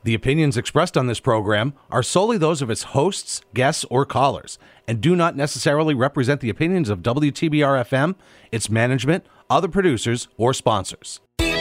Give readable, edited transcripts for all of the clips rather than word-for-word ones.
The opinions expressed on this program are solely those of its hosts, guests, or callers, and do not necessarily represent the opinions of WTBR-FM, its management, other producers, or sponsors.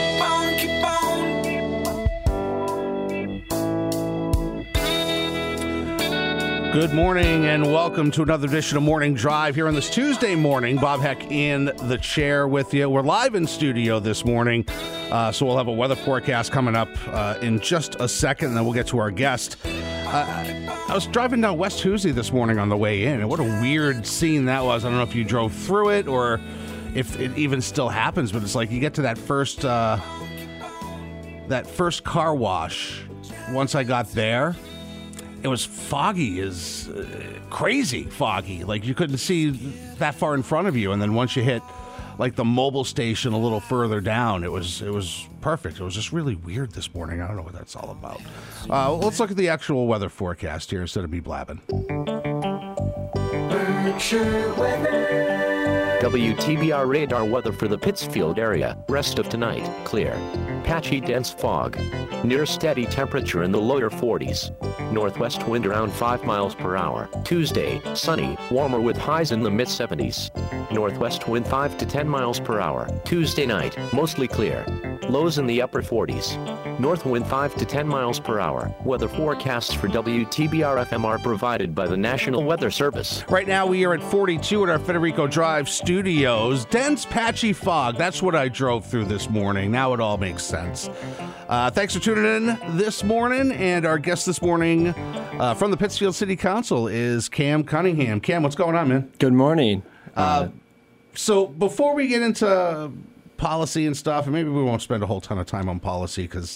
Good morning and welcome to another edition of Morning Drive here on this Tuesday morning. Bob Heck in the chair with you. We're live in studio this morning, so we'll have a weather forecast coming up in just a second, and then we'll get to our guest. I was driving down West Hoosie this morning on the way in, and what a weird scene that was. I don't know if you drove through it or if it even still happens, but it's like you get to that first car wash. Once I got there, it was foggy as crazy foggy. Like you couldn't see that far in front of you. And then once you hit like the mobile station a little further down, it was perfect. It was just really weird this morning. I don't know what that's all about. Let's look at the actual weather forecast here instead of me blabbing. Berkshire weather. WTBR radar weather for the Pittsfield area. Rest of tonight, clear. Patchy dense fog. Near steady temperature in the lower 40s. Northwest wind around 5 miles per hour. Tuesday, sunny, warmer with highs in the mid-70s. Northwest wind 5 to 10 miles per hour. Tuesday night, mostly clear. Lows in the upper 40s. North wind 5 to 10 miles per hour. Weather forecasts for WTBR-FM are provided by the National Weather Service. Right now we are at 42 at our Federico Drive studios. Dense, patchy fog. That's what I drove through this morning. Now it all makes sense. Thanks for tuning in this morning. And our guest this morning from the Pittsfield City Council is Cam Cunningham. Cam, what's going on, man? Good morning. So before we get into policy and stuff, and maybe we won't spend a whole ton of time on policy because,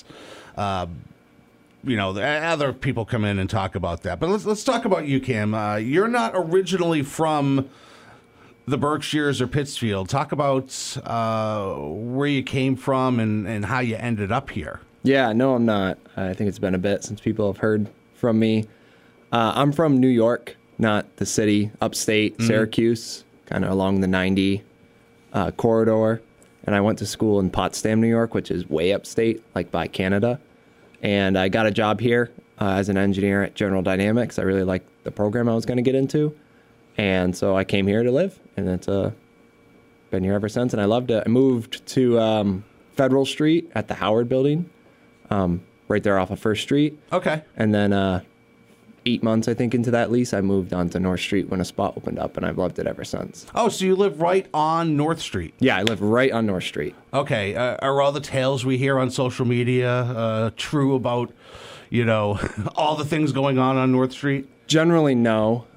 other people come in and talk about that. But let's talk about you, Cam. You're not originally from the Berkshires or Pittsfield. Talk about where you came from and how you ended up here. Yeah, no, I'm not. I think it's been a bit since people have heard from me. I'm from New York, not the city, upstate, Syracuse, kind of along the 90 corridor. And I went to school in Potsdam, New York, which is way upstate, like by Canada. And I got a job here as an engineer at General Dynamics. I really liked the program I was going to get into. And so I came here to live, and it's been here ever since, and I loved it. I moved to Federal Street at the Howard Building, right there off of First Street. Okay. And then 8 months, I think, into that lease, I moved on to North Street when a spot opened up, and I've loved it ever since. Oh, so you live right on North Street? Yeah, I live right on North Street. Okay. Are all the tales we hear on social media true about, all the things going on North Street? Generally, no.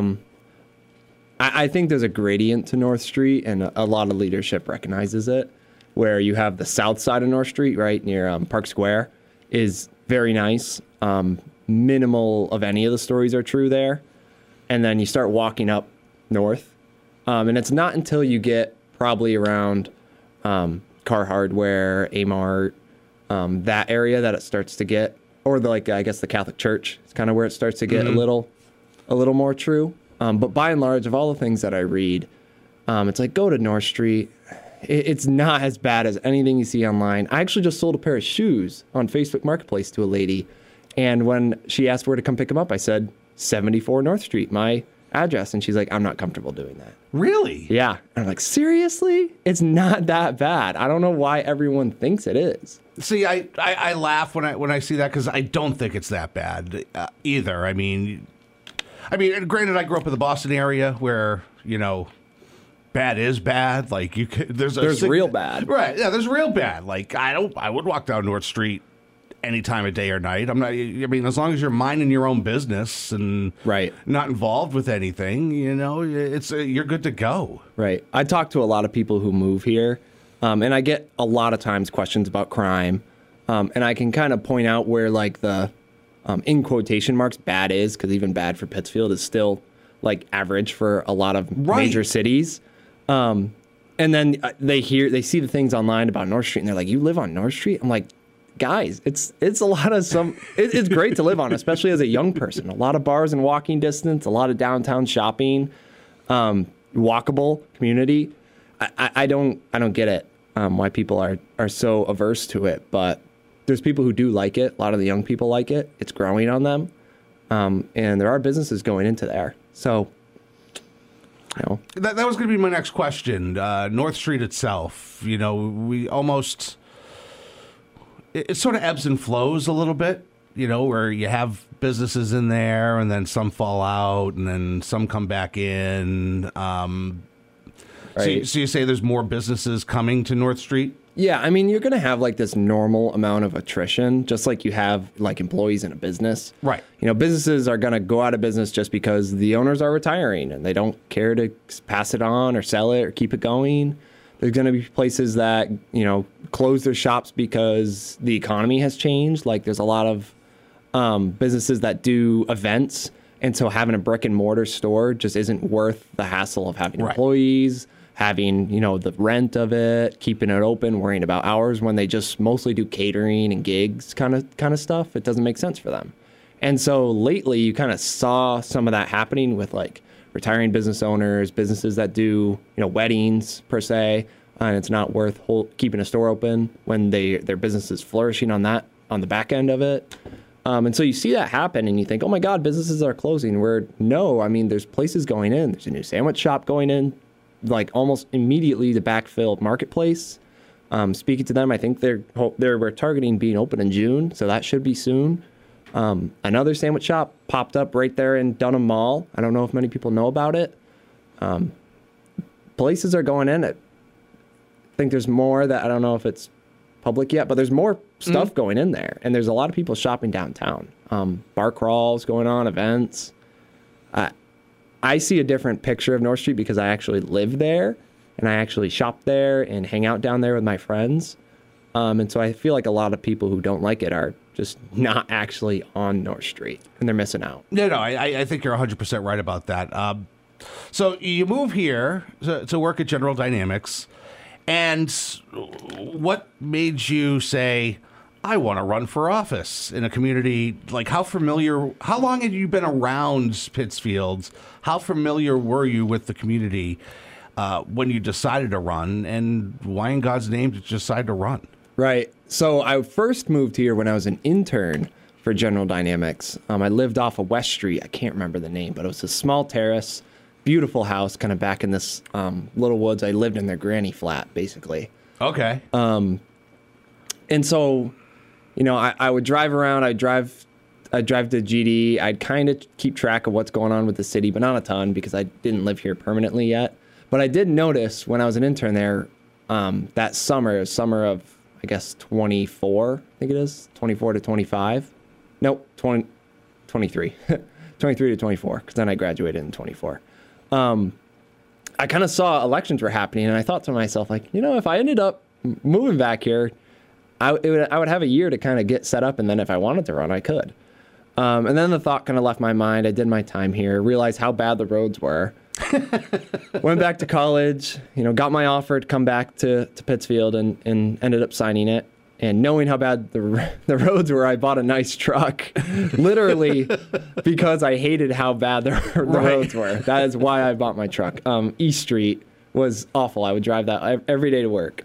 I think there's a gradient to North Street, and a lot of leadership recognizes it, where you have the south side of North Street, right near Park Square, is very nice. Minimal of any of the stories are true there. And then you start walking up north. And it's not until you get probably around Car Hardware, Amart, that area that it starts to get, or the Catholic Church is kind of where it starts to get a little more true. But by and large, of all the things that I read, it's like, go to North Street. It's not as bad as anything you see online. I actually just sold a pair of shoes on Facebook Marketplace to a lady. And when she asked where to come pick them up, I said, 74 North Street, my address. And she's like, I'm not comfortable doing that. Really? Yeah. And I'm like, seriously? It's not that bad. I don't know why everyone thinks it is. See, I laugh when I see that because I don't think it's that bad either. I mean, granted, I grew up in the Boston area where, bad is bad. Like there's real bad. Right. Yeah, there's real bad. Like I would walk down North Street any time of day or night. As long as you're minding your own business and not involved with anything, you're good to go. Right. I talk to a lot of people who move here, and I get a lot of times questions about crime, and I can kind of point out where like the in quotation marks bad is, because even bad for Pittsfield is still like average for a lot of major cities. And then they see the things online about North Street, and they're like, "You live on North Street?" I'm like, guys, it's a lot of it's great to live on, especially as a young person. A lot of bars in walking distance, a lot of downtown shopping, walkable community. I don't get it why people are so averse to it, but there's people who do like it. A lot of the young people like it. It's growing on them. And there are businesses going into there. So, you know. That was going to be my next question. North Street itself, you know, we almost, it sort of ebbs and flows a little bit, you know, where you have businesses in there and then some fall out and then some come back in. Right. So you say there's more businesses coming to North Street? Yeah, I mean, you're going to have like this normal amount of attrition, just like you have like employees in a business. Right. You know, businesses are going to go out of business just because the owners are retiring and they don't care to pass it on or sell it or keep it going. There's going to be places that, you know, close their shops because the economy has changed. Like there's a lot of businesses that do events. And so having a brick and mortar store just isn't worth the hassle of having employees, having, you know, the rent of it, keeping it open, worrying about hours when they just mostly do catering and gigs kind of stuff. It doesn't make sense for them. And so lately you kind of saw some of that happening with like retiring business owners, businesses that do, you know, weddings per se, and it's not worth keeping a store open when their business is flourishing on the back end of it. And so you see that happen and you think, oh my God, businesses are closing. Where no, I mean, there's places going in. There's a new sandwich shop going in, like almost immediately to backfill Marketplace. Speaking to them, I think we're targeting being open in June, so that should be soon. Another sandwich shop popped up right there in Dunham Mall. I don't know if many people know about it. Places are going in. I think there's more that I don't know if it's public yet, but there's more stuff going in there, and there's a lot of people shopping downtown. Bar crawls going on, events. I see a different picture of North Street because I actually live there and I actually shop there and hang out down there with my friends. And so I feel like a lot of people who don't like it are just not actually on North Street and they're missing out. No, I think you're 100% right about that. So you move here to work at General Dynamics, and what made you say, I want to run for office in a community? Like, how long had you been around Pittsfield? How familiar were you with the community when you decided to run, and why in God's name did you decide to run? Right. So I first moved here when I was an intern for General Dynamics. I lived off of West Street. I can't remember the name, but it was a small terrace, beautiful house, kind of back in this little woods. I lived in their granny flat, basically. Okay. And so, you know, I would drive around. I'd drive to GD. I'd kind of keep track of what's going on with the city, but not a ton because I didn't live here permanently yet. But I did notice when I was an intern there that summer of, I guess, 24, I think it is, 24 to 25. Nope, 23. 23 to 24, because then I graduated in 24. I kind of saw elections were happening, and I thought to myself, like, you know, if I ended up moving back here, I would have a year to kind of get set up, and then if I wanted to run, I could. And then the thought kind of left my mind. I did my time here, realized how bad the roads were. Went back to college, you know, got my offer to come back to Pittsfield and ended up signing it. And knowing how bad the roads were, I bought a nice truck, literally because I hated how bad the roads were. That is why I bought my truck. East Street was awful. I would drive that every day to work.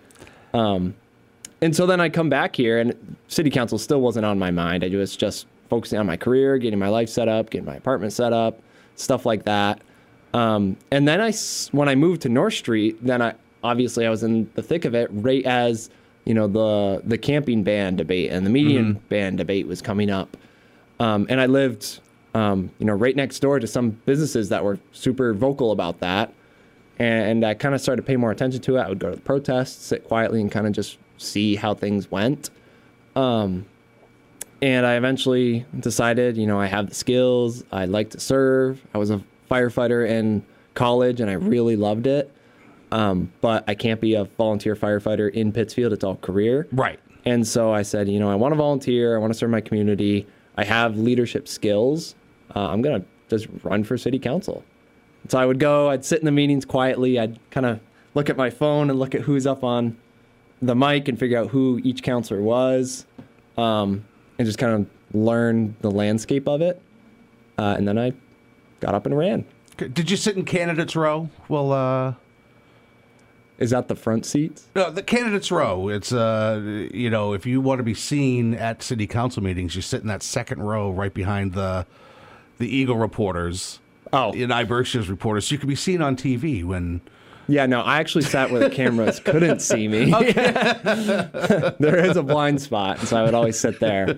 And so then I come back here, and city council still wasn't on my mind. I was just focusing on my career, getting my life set up, getting my apartment set up, stuff like that. And then when I moved to North Street, then I was in the thick of it, right as, you know, the camping ban debate and the median ban debate was coming up. And I lived, you know, right next door to some businesses that were super vocal about that. And I kind of started to pay more attention to it. I would go to the protests, sit quietly, and kind of just see how things went. And I eventually decided, you know, I have the skills. I like to serve. I was a firefighter in college, and I really loved it. But I can't be a volunteer firefighter in Pittsfield. It's all career. Right. And so I said, you know, I want to volunteer. I want to serve my community. I have leadership skills. I'm going to just run for city council. So I would go, I'd sit in the meetings quietly. I'd kind of look at my phone and look at who's up on the mic and figure out who each counselor was, and just kind of learn the landscape of it. And then I got up and ran. Did you sit in candidates row? Well, Is that the front seats? No, the candidates row. It's if you want to be seen at city council meetings, you sit in that second row right behind the Eagle reporters. Oh, and iBerkshire's reporters. So you can be seen on TV when. Yeah, no, I actually sat where the cameras couldn't see me. There is a blind spot, so I would always sit there.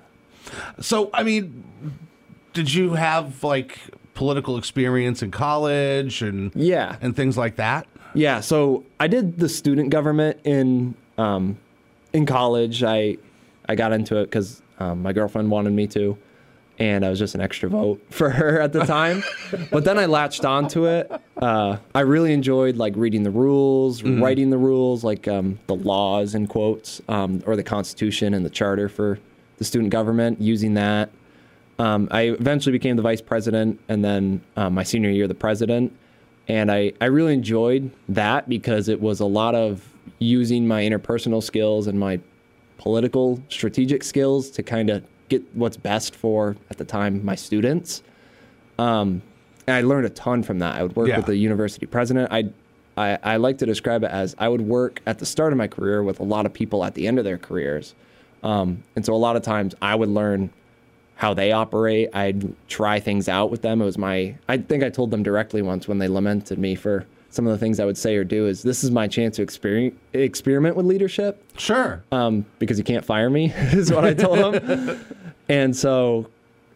So, I mean, did you have like political experience in college and things like that? Yeah, so I did the student government in college. I got into it because my girlfriend wanted me to, and I was just an extra vote for her at the time. But then I latched onto it. I really enjoyed like reading the rules, writing the rules, like the laws in quotes, or the Constitution and the charter for the student government, using that. I eventually became the vice president, and then my senior year, the president. And I really enjoyed that because it was a lot of using my interpersonal skills and my political strategic skills to kind of get what's best for, at the time, my students. And I learned a ton from that. I would work with the university president. I like to describe it as I would work at the start of my career with a lot of people at the end of their careers. And so a lot of times I would learn how they operate. I'd try things out with them. I think I told them directly once when they lamented me for some of the things I would say or do is this is my chance to experiment with leadership. Sure. Because you can't fire me is what I told them. And so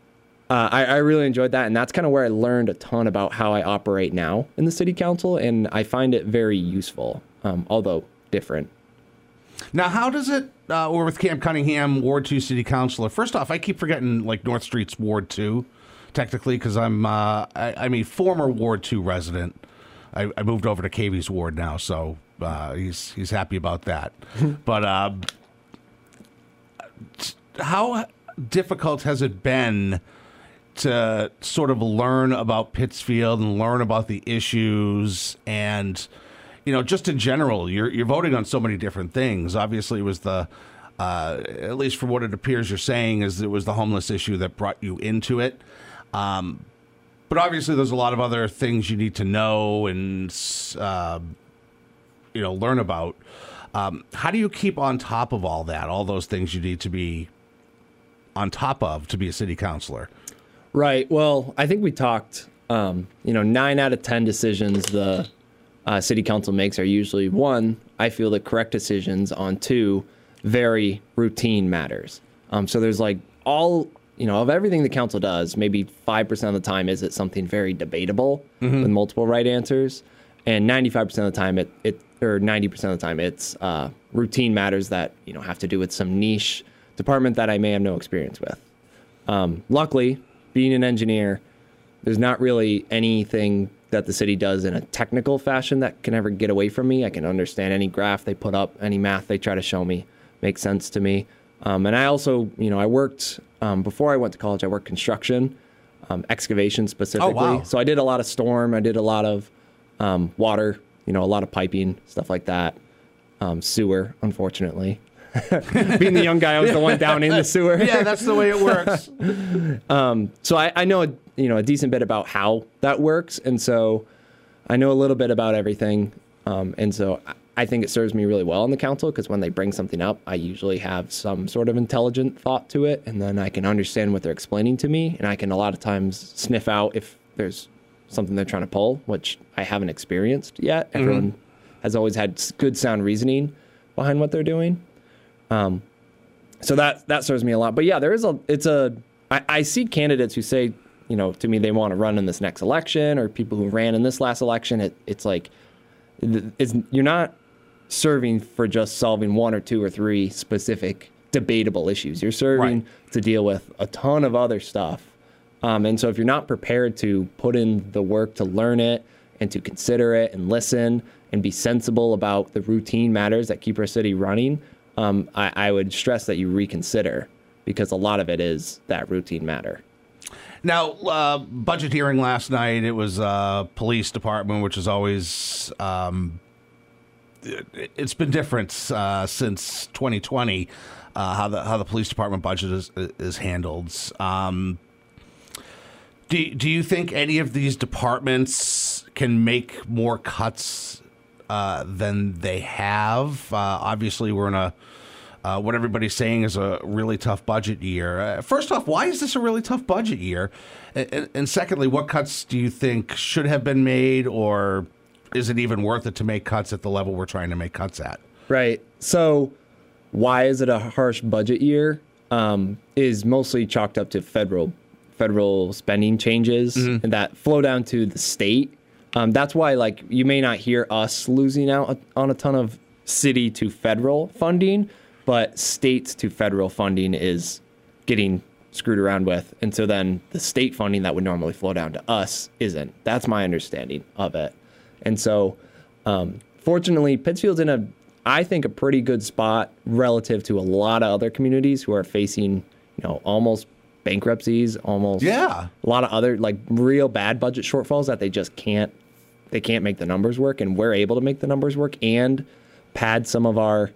I really enjoyed that. And that's kind of where I learned a ton about how I operate now in the city council. And I find it very useful, although different. Now, how does it, we're with Cam Cunningham, Ward 2 City Councilor. First off, I keep forgetting, like, North Street's Ward 2, technically, because I'm a former Ward 2 resident. I moved over to Cavy's Ward now, so he's happy about that. But how difficult has it been to sort of learn about Pittsfield and learn about the issues and... just in general, you're voting on so many different things. Obviously, it was at least from what it appears you're saying, is it was the homeless issue that brought you into it. But obviously, there's a lot of other things you need to know and, learn about. How do you keep on top of all that, all those things you need to be on top of to be a city councilor? Right. Well, I think we talked, 9 out of 10 decisions the city council makes are usually, 1, I feel the correct decisions, on 2, very routine matters. So there's like of everything the council does, maybe 5% of the time is it something very debatable with multiple right answers. And 95% of the time or 90% of the time it's routine matters that, have to do with some niche department that I may have no experience with. Luckily, being an engineer, there's not really anything that the city does in a technical fashion that can ever get away from me. I can understand any graph they put up, any math they try to show me makes sense to me. And I also, I worked, before I went to college, I worked construction, excavation specifically. Oh, wow. So I did a lot of storm. I did a lot of water, a lot of piping, stuff like that. Sewer, unfortunately. Being the young guy, I was the one down in the sewer. Yeah, that's the way it works. So I know a decent bit about how that works, and so I know a little bit about everything. And so I think it serves me really well in the council because when they bring something up, I usually have some sort of intelligent thought to it, and then I can understand what they're explaining to me, and I can a lot of times sniff out if there's something they're trying to pull, which I haven't experienced yet. Everyone has always had good sound reasoning behind what they're doing. So that serves me a lot. But yeah, I see candidates who say, to me, they want to run in this next election, or people who ran in this last election. It's like, you're not serving for just solving 1 or 2 or 3 specific debatable issues. You're serving to deal with a ton of other stuff. And so if you're not prepared to put in the work to learn it and to consider it and listen and be sensible about the routine matters that keep our city running, I would stress that you reconsider, because a lot of it is that routine matter. Now, budget hearing last night, it was police department, which is always, it's been different since 2020, how the police department budget is handled. Do you think any of these departments can make more cuts than they have. Obviously, we're in a what everybody's saying is a really tough budget year. First off, why is this a really tough budget year? And secondly, what cuts do you think should have been made, or is it even worth it to make cuts at the level we're trying to make cuts at? Right. So why is it a harsh budget year? Is mostly chalked up to federal spending changes that flow down to the state. That's why, like, you may not hear us losing out on a ton of city to federal funding, but states to federal funding is getting screwed around with. And so then the state funding that would normally flow down to us isn't. That's my understanding of it. And so, fortunately, Pittsfield's I think, a pretty good spot relative to a lot of other communities who are facing, almost bankruptcies, almost a lot of other, like, real bad budget shortfalls that they just can't make the numbers work. And we're able to make the numbers work and pad some of our,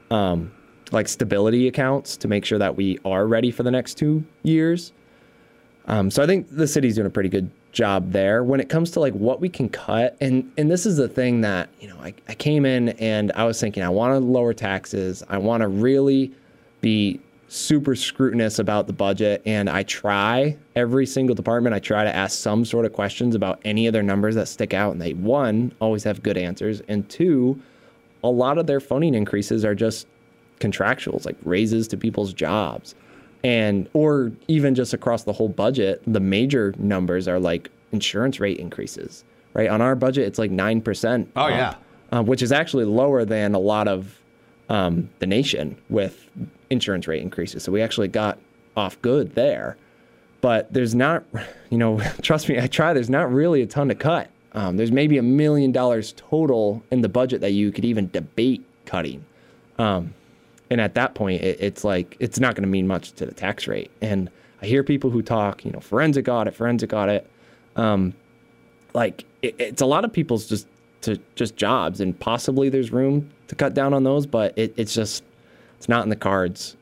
stability accounts to make sure that we are ready for the next 2 years. So I think the city's doing a pretty good job there when it comes to, like, what we can cut. And this is the thing that, I came in and I was thinking, I want to lower taxes. I want to really be super scrutinous about the budget. And I try every single department. I try to ask some sort of questions about any of their numbers that stick out. And they, one, always have good answers. And two, a lot of their funding increases are just contractuals, like raises to people's jobs. Or even just across the whole budget, the major numbers are like insurance rate increases, right? On our budget, it's like 9%. Oh, yeah. Which is actually lower than a lot of the nation with insurance rate increases. So we actually got off good there. But there's not, trust me, I try, there's not really a ton to cut. There's maybe $1 million total in the budget that you could even debate cutting. And at that point, it's like, it's not going to mean much to the tax rate. And I hear people who talk, forensic audit. It's a lot of people's just jobs, and possibly there's room to cut down on those, but it's not in the cards.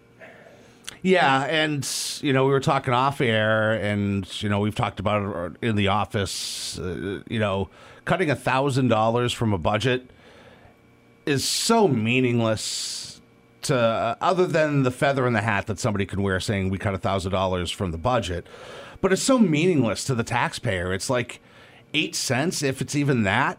Yeah, and, we were talking off air, and, we've talked about it in the office, cutting $1,000 from a budget is so meaningless to other than the feather in the hat that somebody can wear saying we cut $1,000 from the budget, but it's so meaningless to the taxpayer. It's like 8 cents, if it's even that.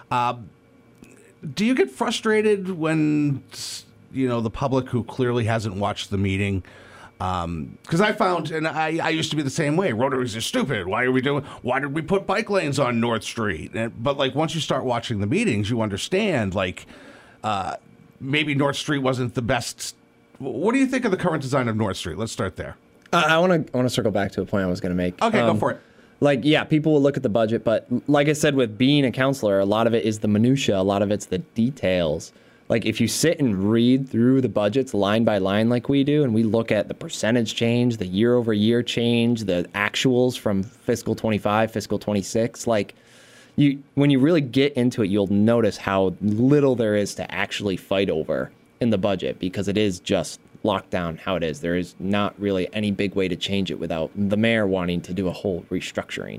Do you get frustrated when, the public who clearly hasn't watched the meeting? Because I found, and I used to be the same way, Rotaries are stupid. Why did we put bike lanes on North Street? But like, once you start watching the meetings, you understand, like, maybe North Street wasn't the best. What do you think of the current design of North Street? Let's start there. I want to circle back to a point I was going to make. Okay, go for it. People will look at the budget, but like I said, with being a counselor, a lot of it is the minutia. A lot of it's the details. Like, if you sit and read through the budgets line by line like we do, and we look at the percentage change, the year-over-year change, the actuals from fiscal 25, fiscal 26, when you really get into it, you'll notice how little there is to actually fight over in the budget, because it is just locked down how it is. There is not really any big way to change it without the mayor wanting to do a whole restructuring.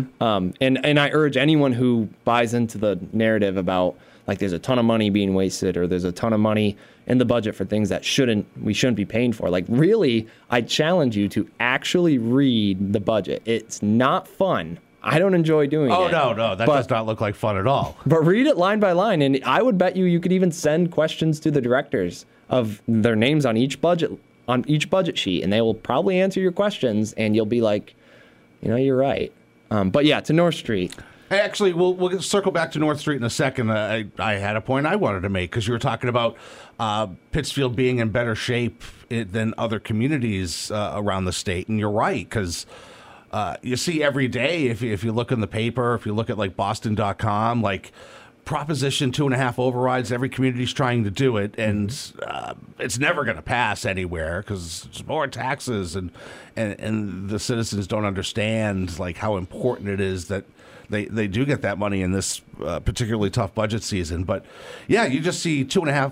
And I urge anyone who buys into the narrative about, like, there's a ton of money being wasted, or there's a ton of money in the budget for things that we shouldn't be paying for. Like, really, I challenge you to actually read the budget. It's not fun. I don't enjoy doing it. Oh, no. That does not look like fun at all. But read it line by line, and I would bet you could even send questions to the directors of their names on each budget sheet, and they will probably answer your questions, and you'll be like, you're right. But yeah, to North Street. Hey, actually, we'll circle back to North Street in a second. I had a point I wanted to make, because you were talking about Pittsfield being in better shape than other communities around the state, and you're right, because you see every day, if you look in the paper, if you look at like Boston.com, like Proposition 2.5 overrides, every community's trying to do it, and it's never going to pass anywhere because it's more taxes, and the citizens don't understand like how important it is that they do get that money in this particularly tough budget season. But yeah, you just see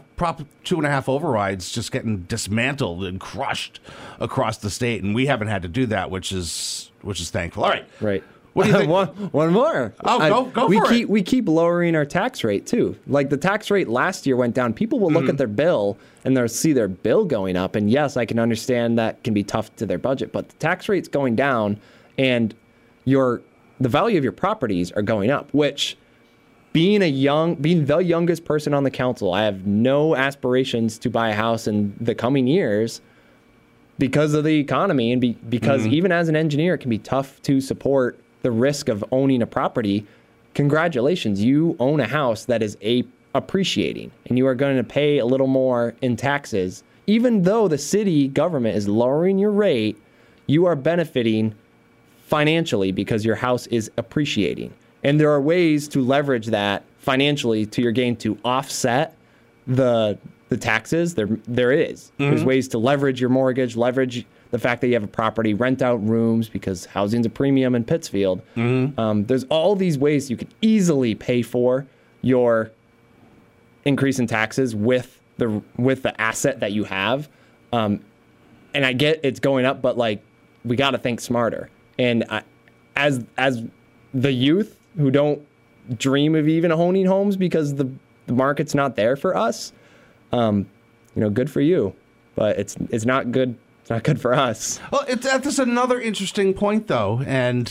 2.5 overrides just getting dismantled and crushed across the state, and we haven't had to do that, which is thankful. All right. Right. What do you think? One more. Oh, go for it. We keep lowering our tax rate, too. Like, the tax rate last year went down. People will look at their bill, and they'll see their bill going up. And, yes, I can understand that can be tough to their budget. But the tax rate's going down, and the value of your properties are going up, which... Being the youngest person on the council, I have no aspirations to buy a house in the coming years because of the economy and because even as an engineer, it can be tough to support the risk of owning a property. Congratulations, you own a house that is appreciating, and you are going to pay a little more in taxes. Even though the city government is lowering your rate, you are benefiting financially because your house is appreciating. And there are ways to leverage that financially to your gain to offset the taxes. There is. There's ways to leverage your mortgage, leverage the fact that you have a property, rent out rooms because housing's a premium in Pittsfield. There's all these ways you can easily pay for your increase in taxes with the asset that you have. And I get it's going up, but like we got to think smarter. And as the youth who don't dream of even owning homes because the market's not there for us, good for you, but it's not good. It's not good for us. Well, that's another interesting point, though, and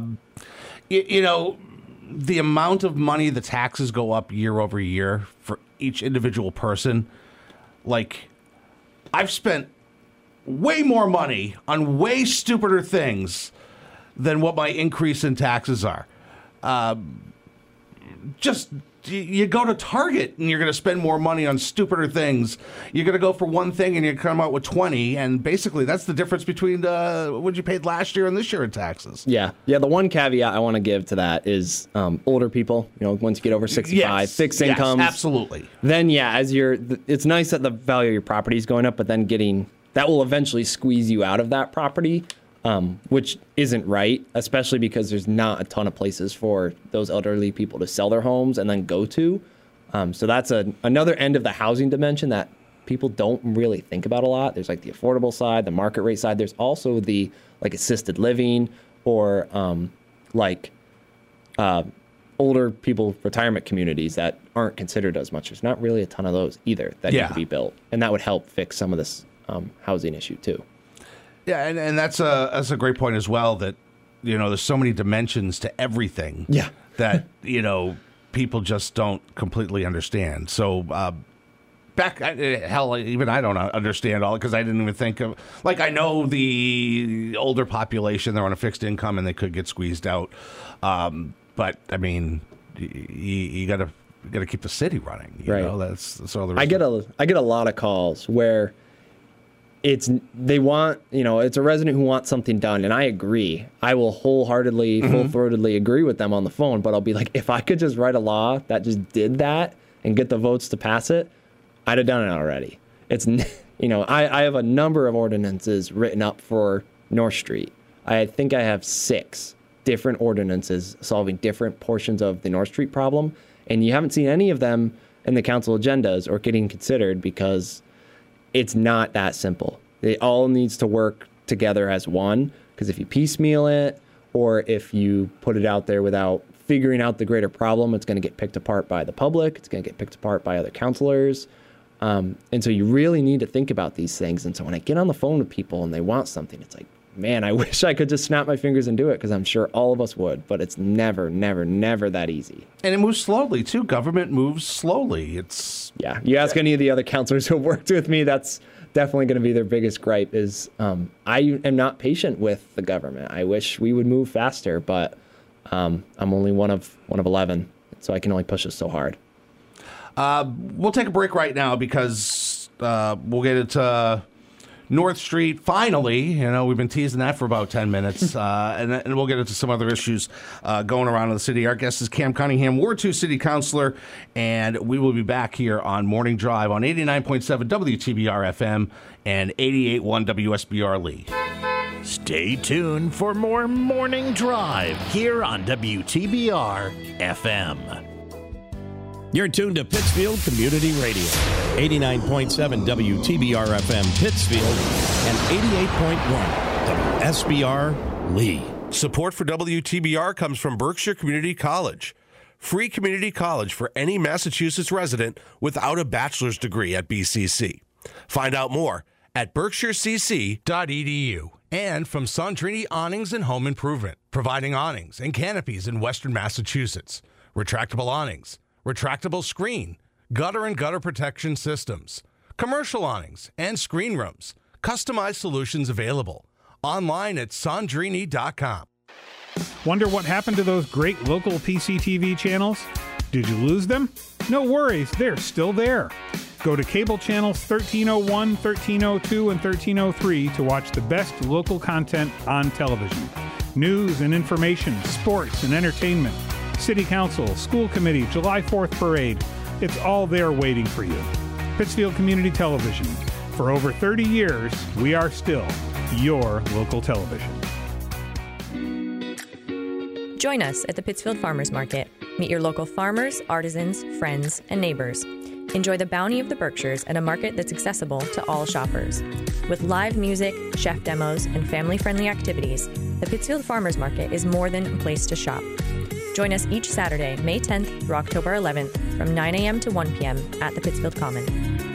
the amount of money the taxes go up year over year for each individual person. Like, I've spent way more money on way stupider things than what my increase in taxes are. You go to Target and you're going to spend more money on stupider things. You're going to go for one thing and you come out with 20, and basically that's the difference between what you paid last year and this year in taxes. Yeah. The one caveat I want to give to that is older people. Once you get over 65, fixed incomes, absolutely. Then it's nice that the value of your property is going up, but then that will eventually squeeze you out of that property. Which isn't right, especially because there's not a ton of places for those elderly people to sell their homes and then go to. So that's another end of the housing dimension that people don't really think about a lot. There's like the affordable side, the market rate side. There's also the like assisted living or older people retirement communities that aren't considered as much. There's not really a ton of those either that need to be built, and that would help fix some of this housing issue too. Yeah, and that's a great point as well, that, there's so many dimensions to everything that, people just don't completely understand. So even I don't understand all, because I didn't even think of, like, I know the older population, they're on a fixed income and they could get squeezed out. But, I mean, you got to keep the city running. You know, that's all there is. I get a lot of calls where it's a resident who wants something done, and I agree. I will wholeheartedly, full-throatedly agree with them on the phone, but I'll be like, if I could just write a law that just did that and get the votes to pass it, I'd have done it already. It's, I have a number of ordinances written up for North Street. I think I have 6 different ordinances solving different portions of the North Street problem, and you haven't seen any of them in the council agendas or getting considered because it's not that simple. It all needs to work together as one, because if you piecemeal it or if you put it out there without figuring out the greater problem, it's going to get picked apart by the public. It's going to get picked apart by other councilors. And so you really need to think about these things. And so when I get on the phone with people and they want something, it's like, man, I wish I could just snap my fingers and do it, because I'm sure all of us would, but it's never, never, never that easy. And it moves slowly, too. Government moves slowly. Yeah. You ask any of the other counselors who have worked with me, that's definitely going to be their biggest gripe is I am not patient with the government. I wish we would move faster, but I'm only one of 11, so I can only push us so hard. We'll take a break right now because we'll get into North Street, finally. We've been teasing that for about 10 minutes, and we'll get into some other issues going around in the city. Our guest is Cam Cunningham, Ward 2 City Councilor, and we will be back here on Morning Drive on 89.7 WTBR FM and 88.1 WSBR Lee. Stay tuned for more Morning Drive here on WTBR FM. You're tuned to Pittsfield Community Radio, 89.7 WTBR FM Pittsfield and 88.1 WSBR Lee. Support for WTBR comes from Berkshire Community College. Free community college for any Massachusetts resident without a bachelor's degree at BCC. Find out more at berkshirecc.edu. And from Sandrini Awnings and Home Improvement, providing awnings and canopies in Western Massachusetts. Retractable awnings, retractable screen, gutter and gutter protection systems, commercial awnings and screen rooms. Customized solutions available. Online at sandrini.com. Wonder what happened to those great local PCTV channels? Did you lose them? No worries, they're still there. Go to cable channels 1301, 1302, and 1303 to watch the best local content on television. News and information, sports and entertainment, city council, school committee, July 4th parade. It's all there waiting for you. Pittsfield Community Television. For over 30 years, we are still your local television. Join us at the Pittsfield Farmers Market. Meet your local farmers, artisans, friends, and neighbors. Enjoy the bounty of the Berkshires at a market that's accessible to all shoppers. With live music, chef demos, and family-friendly activities, the Pittsfield Farmers Market is more than a place to shop. Join us each Saturday, May 10th through October 11th from 9 a.m. to 1 p.m. at the Pittsfield Common.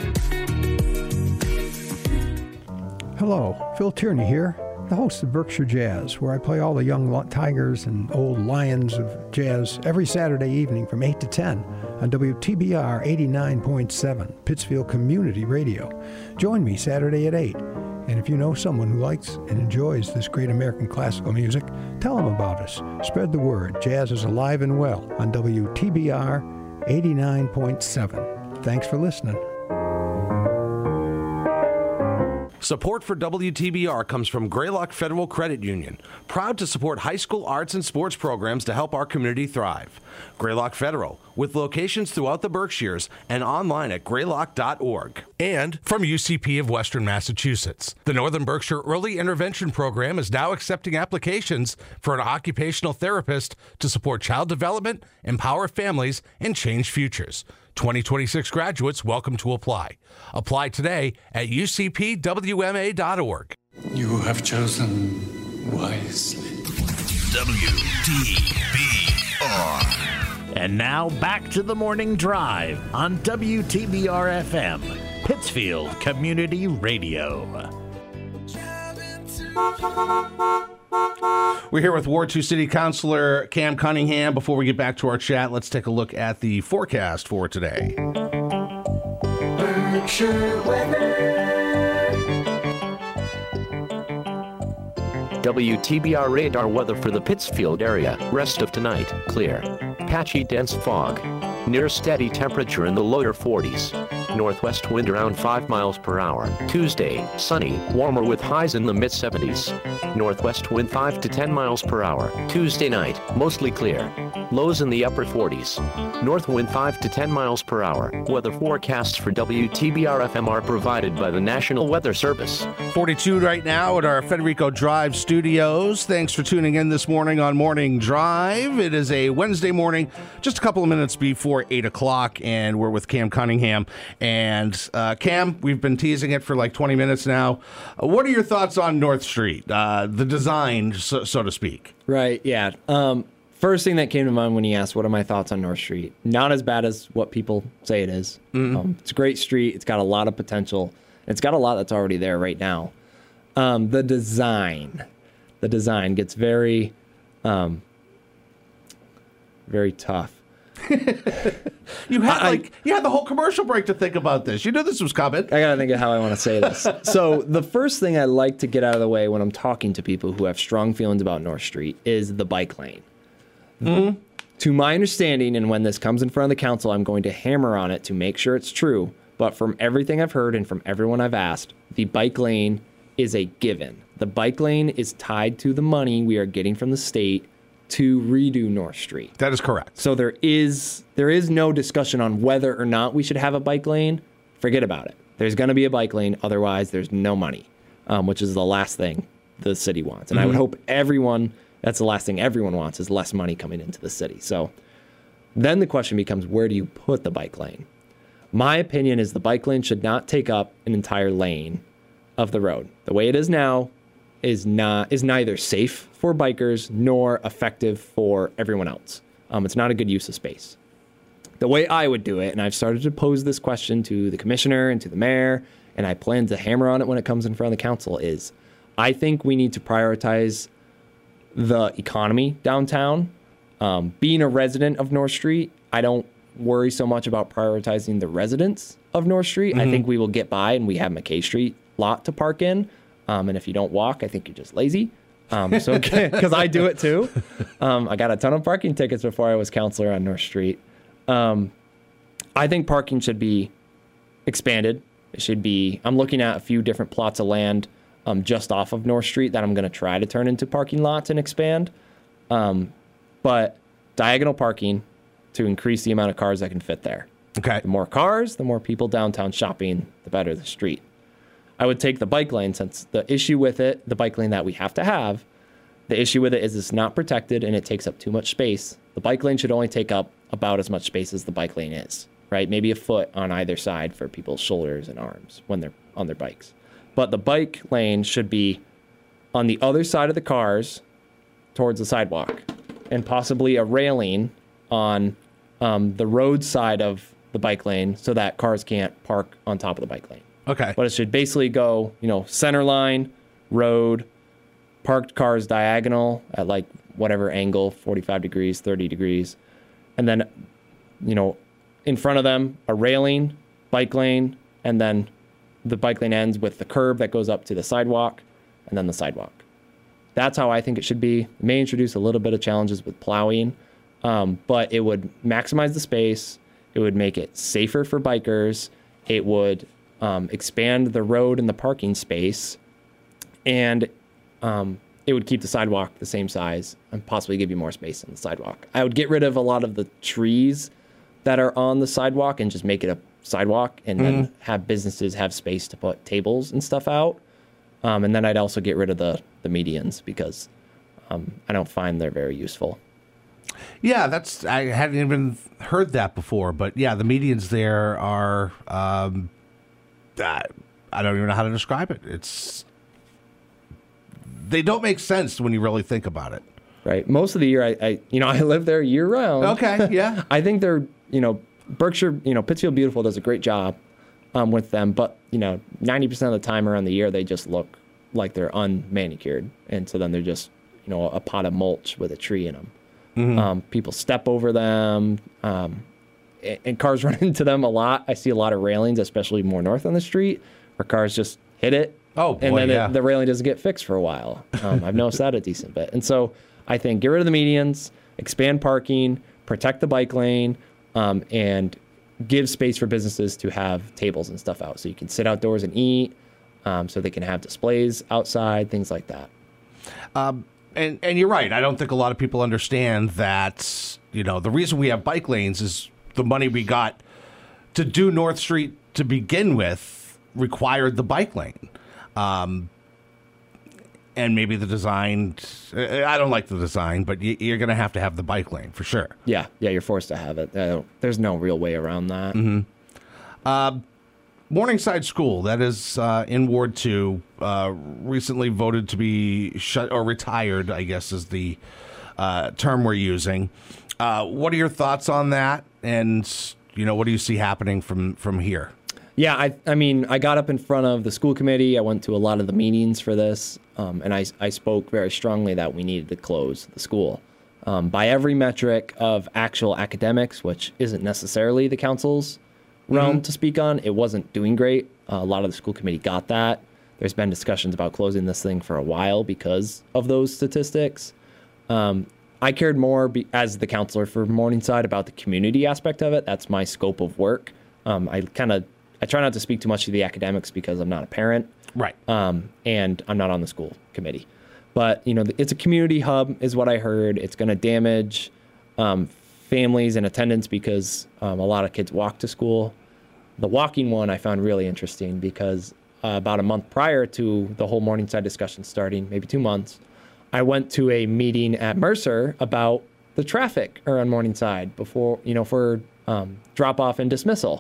Hello, Phil Tierney here, the host of Berkshire Jazz, where I play all the young tigers and old lions of jazz every Saturday evening from 8 to 10 on WTBR 89.7, Pittsfield Community Radio. Join me Saturday at 8. And if you know someone who likes and enjoys this great American classical music, tell them about us. Spread the word. Jazz is alive and well on WTBR 89.7. Thanks for listening. Support for WTBR comes from Greylock Federal Credit Union, proud to support high school arts and sports programs to help our community thrive. Greylock Federal, with locations throughout the Berkshires and online at greylock.org. And from UCP of Western Massachusetts, the Northern Berkshire Early Intervention Program is now accepting applications for an occupational therapist to support child development, empower families, and change futures. 2026 graduates welcome to apply. Apply today at ucpwma.org. You have chosen wisely. WTBR. And now back to the morning drive on WTBR FM, Pittsfield Community Radio. We're here with Ward 2 City Councilor Cam Cunningham. Before we get back to our chat, let's take a look at the forecast for today. Berkshire weather. WTBR radar weather for the Pittsfield area. Rest of tonight, clear. Patchy dense fog. Near steady temperature in the lower 40s. Northwest wind around 5 miles per hour. Tuesday, sunny, warmer with highs in the mid-70s. Northwest wind 5 to 10 miles per hour. Tuesday night, mostly clear. Lows in the upper 40s. North wind 5 to 10 miles per hour. Weather forecasts for WTBR FM are provided by the National Weather Service. 42 right now at our Federico Drive studios. Thanks for tuning in this morning on Morning Drive. It is a Wednesday morning, just a couple of minutes before 8 o'clock, and we're with Cam Cunningham. And Cam, we've been teasing it for like 20 minutes now. What are your thoughts on North Street, the design, so to speak? Right, yeah. First thing that came to mind when you asked, what are my thoughts on North Street? Not as bad as what people say it is. Mm-hmm. It's a great street. It's got a lot of potential. It's got a lot that's already there right now. The design gets very tough. You had the whole commercial break to think about this. You knew this was coming. I gotta think of how I want to say this. So the first thing I like to get out of the way when I'm talking to people who have strong feelings about North Street is the bike lane. Mm-hmm. To my understanding, and when this comes in front of the council, I'm going to hammer on it to make sure it's true. But from everything I've heard and from everyone I've asked, the bike lane is a given. The bike lane is tied to the money we are getting from the state to redo North Street. That is correct. So there is no discussion on whether or not we should have a bike lane. Forget about it. There's going to be a bike lane. Otherwise, there's no money, which is the last thing the city wants. And I would hope that's the last thing everyone wants is less money coming into the city. So then the question becomes, where do you put the bike lane? My opinion is the bike lane should not take up an entire lane of the road. The way it is now, is neither safe for bikers nor effective for everyone else. It's not a good use of space. The way I would do it, and I've started to pose this question to the commissioner and to the mayor, and I plan to hammer on it when it comes in front of the council, is I think we need to prioritize the economy downtown. Being a resident of North Street, I don't worry so much about prioritizing the residents of North Street. I think we will get by, and we have McKay Street lot to park in. And if you don't walk, I think you're just lazy. Because I do it too. I got a ton of parking tickets before I was counselor on North Street. I think parking should be expanded. It should be, I'm looking at a few different plots of land just off of North Street that I'm going to try to turn into parking lots and expand. But diagonal parking to increase the amount of cars that can fit there. Okay. The more cars, the more people downtown shopping, the better the street. I would take the bike lane, since the issue with it, the bike lane that we have to have, the issue with it is it's not protected and it takes up too much space. The bike lane should only take up about as much space as the bike lane is, right? Maybe a foot on either side for people's shoulders and arms when they're on their bikes. But the bike lane should be on the other side of the cars towards the sidewalk, and possibly a railing on the road side of the bike lane so that cars can't park on top of the bike lane. Okay. But it should basically go, center line, road, parked cars diagonal at like whatever angle, 45 degrees, 30 degrees. And then, in front of them, a railing, bike lane, and then the bike lane ends with the curb that goes up to the sidewalk, and then the sidewalk. That's how I think it should be. It may introduce a little bit of challenges with plowing, but it would maximize the space. It would make it safer for bikers. It would expand the road and the parking space, and it would keep the sidewalk the same size and possibly give you more space on the sidewalk. I would get rid of a lot of the trees that are on the sidewalk and just make it a sidewalk, and then have businesses have space to put tables and stuff out. And then I'd also get rid of the medians, because I don't find they're very useful. Yeah, I hadn't even heard that before, but yeah, the medians there are, I don't even know how to describe it. They don't make sense when you really think about it. Right. Most of the year, I live there year round. Okay, yeah. I think they're, Berkshire, Pittsfield Beautiful does a great job with them, but 90% of the time around the year, they just look like they're unmanicured, and so then they're just a pot of mulch with a tree in them. People step over them, and cars run into them a lot. I see a lot of railings, especially more north on the street, where cars just hit it. Oh, boy, and then yeah. the railing doesn't get fixed for a while. I've noticed that a decent bit. And so I think get rid of the medians, expand parking, protect the bike lane, and give space for businesses to have tables and stuff out, so you can sit outdoors and eat, so they can have displays outside, things like that. And you're right. I don't think a lot of people understand that, the reason we have bike lanes is the money we got to do North Street to begin with required the bike lane. And maybe the design, I don't like the design, but you're going to have the bike lane for sure. Yeah, you're forced to have it. There's no real way around that. Morningside School, that is in Ward 2, recently voted to be shut or retired, I guess is the term we're using. What are your thoughts on that? And, what do you see happening from here? Yeah, I mean, I got up in front of the school committee. I went to a lot of the meetings for this, and I spoke very strongly that we needed to close the school. By every metric of actual academics, which isn't necessarily the council's realm to speak on, it wasn't doing great. A lot of the school committee got that. There's been discussions about closing this thing for a while because of those statistics. I cared more as the counselor for Morningside about the community aspect of it. That's my scope of work. I try not to speak too much to the academics because I'm not a parent. Right. And I'm not on the school committee. But, it's a community hub is what I heard. It's going to damage families and attendance because a lot of kids walk to school. The walking one I found really interesting because about a month prior to the whole Morningside discussion starting, maybe 2 months, I went to a meeting at Mercer about the traffic around Morningside before, for drop-off and dismissal.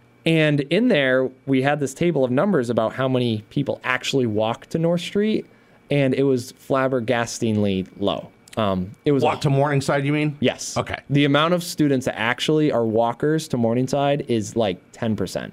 And in there, we had this table of numbers about how many people actually walk to North Street. and it was flabbergastingly low. It was Walk to Morningside, you mean? Yes. Okay. The amount of students that actually are walkers to Morningside is like 10%.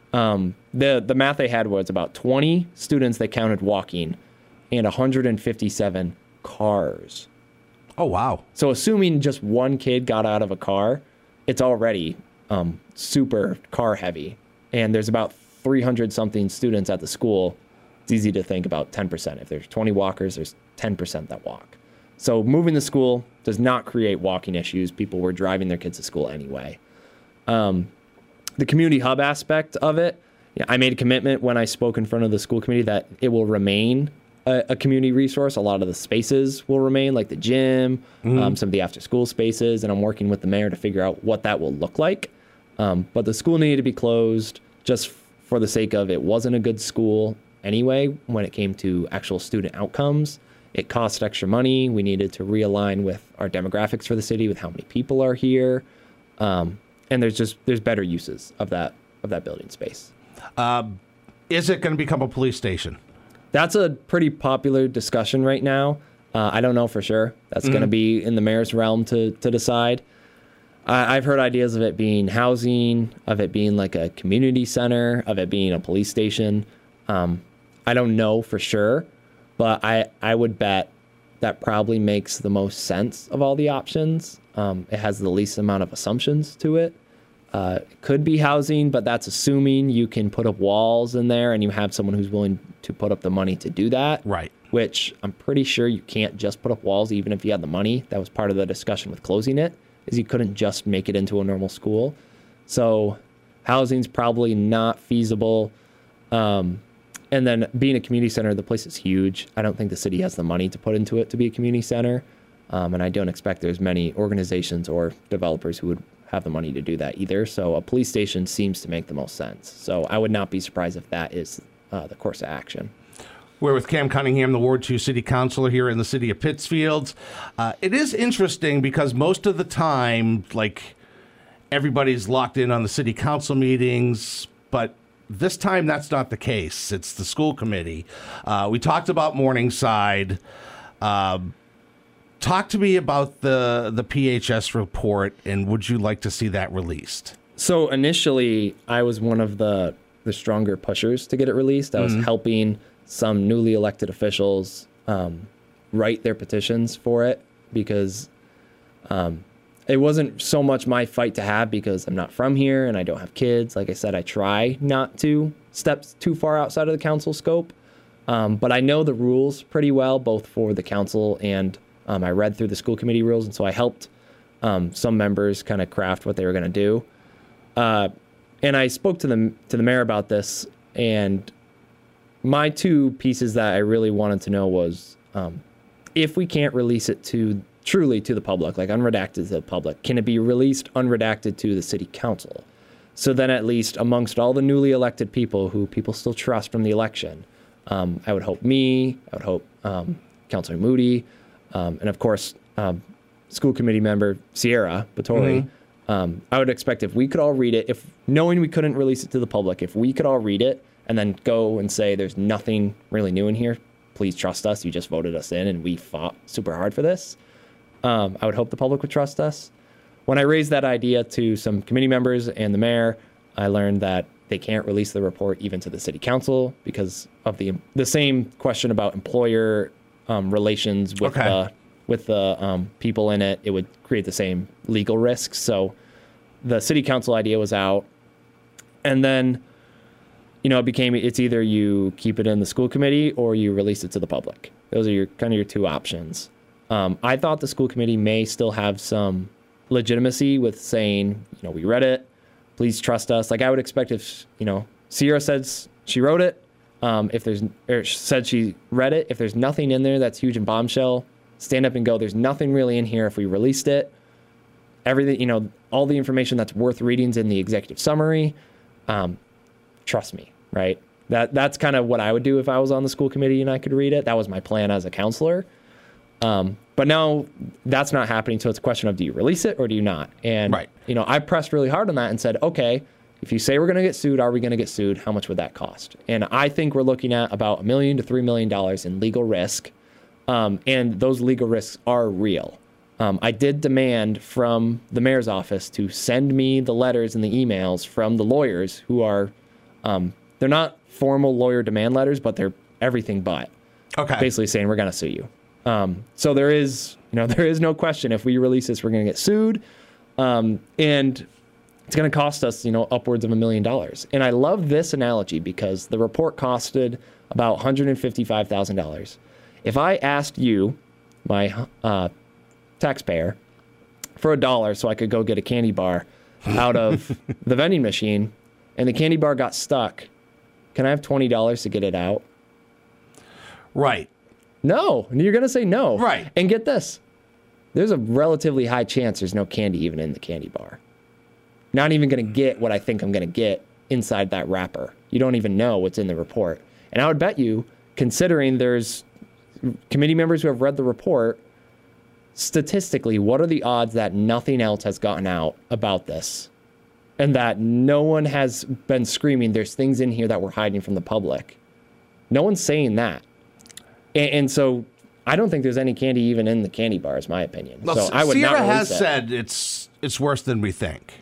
The math they had was about 20 students that counted walking and 157 cars. Oh, wow. So assuming just one kid got out of a car, it's already super car heavy. And there's about 300 something students at the school. It's easy to think about 10%. If there's 20 walkers, there's 10% that walk. So moving the school does not create walking issues. People were driving their kids to school anyway. The community hub aspect of it, I made a commitment when I spoke in front of the school committee that it will remain a community resource. A lot of the spaces will remain, like the gym, some of the after-school spaces, and I'm working with the mayor to figure out what that will look like. But the school needed to be closed just for the sake of it wasn't a good school anyway when it came to actual student outcomes. It cost extra money. We needed to realign with our demographics for the city, with how many people are here. And there's better uses of that building space. Is it going to become a police station? That's a pretty popular discussion right now. I don't know for sure. That's going to be in the mayor's realm to decide. I've heard ideas of it being housing, of it being like a community center, of it being a police station. I don't know for sure, but I would bet that probably makes the most sense of all the options. It has the least amount of assumptions to it. It could be housing, but that's assuming you can put up walls in there and you have someone who's willing to put up the money to do that. Right. Which I'm pretty sure you can't just put up walls even if you had the money. That was part of the discussion with closing it, is you couldn't just make it into a normal school. So housing's probably not feasible. And then being a community center, the place is huge. I don't think the city has the money to put into it to be a community center. And I don't expect there's many organizations or developers who would have the money to do that either. So a police station seems to make the most sense. So I would not be surprised if that is the course of action. We're with Cam Cunningham, the Ward 2 city councilor here in the city of Pittsfield. It is interesting because most of the time, like, everybody's locked in on the city council meetings, but this time that's not the case. It's the school committee. We talked about Morningside. Talk to me about the PHS report, and would you like to see that released? So initially, I was one of the stronger pushers to get it released. I was helping some newly elected officials write their petitions for it because it wasn't so much my fight to have because I'm not from here and I don't have kids. Like I said, I try not to step too far outside of the council scope. But I know the rules pretty well, both for the council and I read through the school committee rules. And so I helped some members kind of craft what they were going to do. And I spoke to the mayor about this, and my two pieces that I really wanted to know was if we can't release it truly to the public, like unredacted to the public, can it be released unredacted to the city council? So then at least amongst all the newly elected people who people still trust from the election, I would hope Councilor Moody, and of course, school committee member Sierra Batory. I would expect if we could all read it, if knowing we couldn't release it to the public, if we could all read it and then go and say there's nothing really new in here, please trust us. You just voted us in and we fought super hard for this. I would hope the public would trust us. When I raised that idea to some committee members and the mayor, I learned that they can't release the report even to the city council because of the same question about employer relations with the people in it. It would create the same legal risks. So the city council idea was out. And then, it's either you keep it in the school committee or you release it to the public. Those are your two options. I thought the school committee may still have some legitimacy with saying, we read it, please trust us. Like I would expect if, Sierra says she wrote it, said she read it, if there's nothing in there that's huge and bombshell, stand up and go, there's nothing really in here if we released it. Everything, all the information that's worth reading is in the executive summary. Trust me, right? That's kind of what I would do if I was on the school committee and I could read it. That was my plan as a counselor. But now that's not happening. So it's a question of, do you release it or do you not? And, right. I pressed really hard on that and said, okay, If you say we're going to get sued, are we going to get sued? How much would that cost? And I think we're looking at about $1 million to $3 million in legal risk. And those legal risks are real. I did demand from the mayor's office to send me the letters and the emails from the lawyers who are, they're not formal lawyer demand letters, but they're everything but. Okay. Basically saying we're going to sue you. So there is no question if we release this, we're going to get sued. And it's going to cost us, upwards of $1 million. And I love this analogy because the report costed about $155,000. If I asked you, my taxpayer, for $1 so I could go get a candy bar out of the vending machine and the candy bar got stuck, can I have $20 to get it out? Right. No. You're going to say no. Right. And get this. There's a relatively high chance there's no candy even in the candy bar. Not even going to get what I think I'm going to get inside that wrapper. You don't even know what's in the report. And I would bet you, considering there's committee members who have read the report, statistically, what are the odds that nothing else has gotten out about this? And that no one has been screaming, there's things in here that we're hiding from the public. No one's saying that. And so I don't think there's any candy even in the candy bar, is my opinion. Well, so I would Sierra not has release it. said it's worse than we think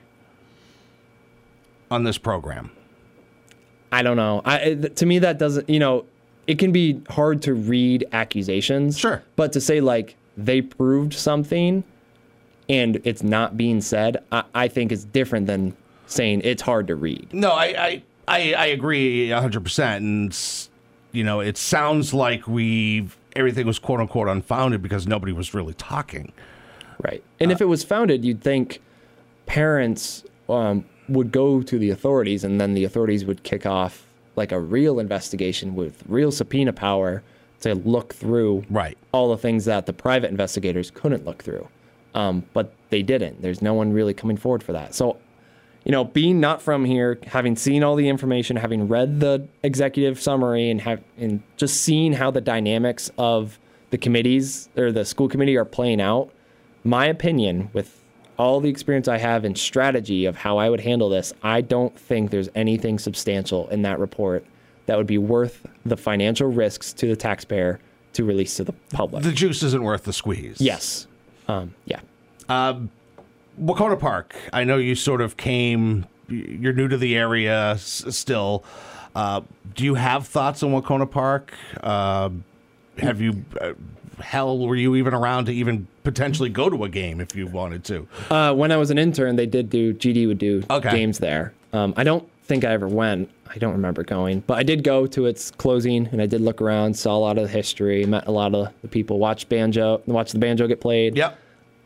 on this program. I don't know. To me, that doesn't, it can be hard to read accusations. Sure. But to say, they proved something and it's not being said, I think is different than saying it's hard to read. No, I agree 100%. And, it sounds like everything was quote unquote unfounded because nobody was really talking. Right. And if it was founded, you'd think parents would go to the authorities and then the authorities would kick off a real investigation with real subpoena power to look through all the things that the private investigators couldn't look through. But they didn't. There's no one really coming forward for that. So, being not from here, having seen all the information, having read the executive summary and just seeing how the dynamics of the committees or the school committee are playing out, my opinion with all the experience I have in strategy of how I would handle this, I don't think there's anything substantial in that report that would be worth the financial risks to the taxpayer to release to the public. The juice isn't worth the squeeze. Yes. Yeah. Wahconah Park, I know you sort of you're new to the area still. Do you have thoughts on Wahconah Park? Have you, were you even around to even potentially go to a game if you wanted to? When I was an intern, GD would do games there. I don't think I ever went. I don't remember going, but I did go to its closing and I did look around, saw a lot of the history, met a lot of the people, watched the banjo get played. Yep.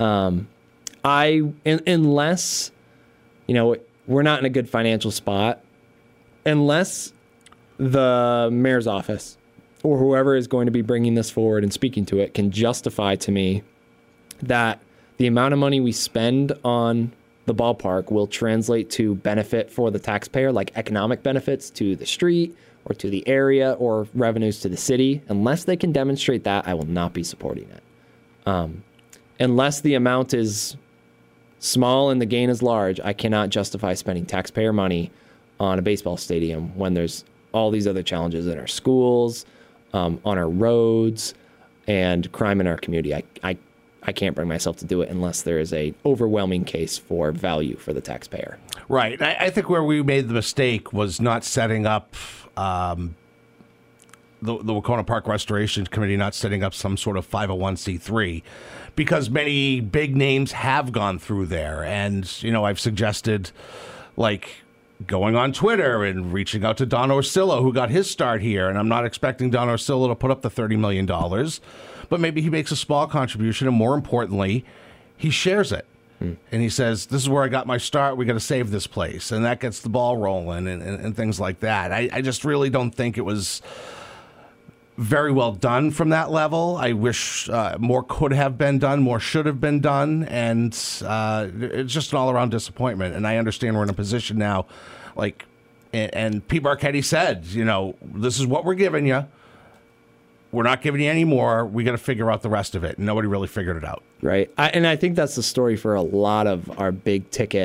Unless, we're not in a good financial spot, unless the mayor's office or whoever is going to be bringing this forward and speaking to it can justify to me that the amount of money we spend on the ballpark will translate to benefit for the taxpayer, like economic benefits to the street or to the area or revenues to the city. Unless they can demonstrate that, I will not be supporting it. Unless the amount is small and the gain is large, I cannot justify spending taxpayer money on a baseball stadium when there's all these other challenges in our schools, on our roads, and crime in our community. I can't bring myself to do it unless there is a overwhelming case for value for the taxpayer. Right. I think where we made the mistake was not setting up the Wahconah Park Restoration Committee, not setting up some sort of 501c3, because many big names have gone through there. And, I've suggested, going on Twitter and reaching out to Don Orsillo, who got his start here. And I'm not expecting Don Orsillo to put up the $30 million, but maybe he makes a small contribution. And more importantly, he shares it. And he says, this is where I got my start. We got to save this place. And that gets the ball rolling and things like that. I just really don't think it was very well done from that level. I wish more could have been done, more should have been done, and it's just an all-around disappointment. And I understand we're in a position now, and Pete Marchetti said, this is what we're giving you. We're not giving you any more. We got to figure out the rest of it. And nobody really figured it out. Right. And I think that's the story for a lot of our big ticket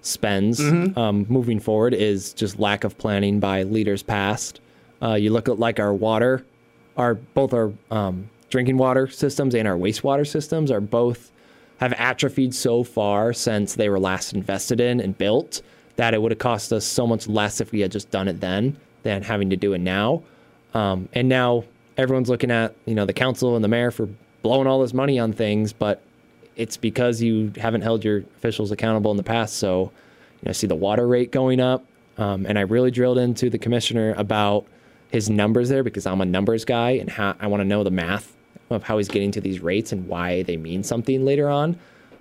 spends moving forward is just lack of planning by leaders past. You look at like our water, both our drinking water systems and our wastewater systems have atrophied so far since they were last invested in and built that it would have cost us so much less if we had just done it then than having to do it now. And now everyone's looking at, the council and the mayor for blowing all this money on things, but it's because you haven't held your officials accountable in the past. So, I see the water rate going up. And I really drilled into the commissioner about his numbers there because I'm a numbers guy and I want to know the math of how he's getting to these rates and why they mean something later on.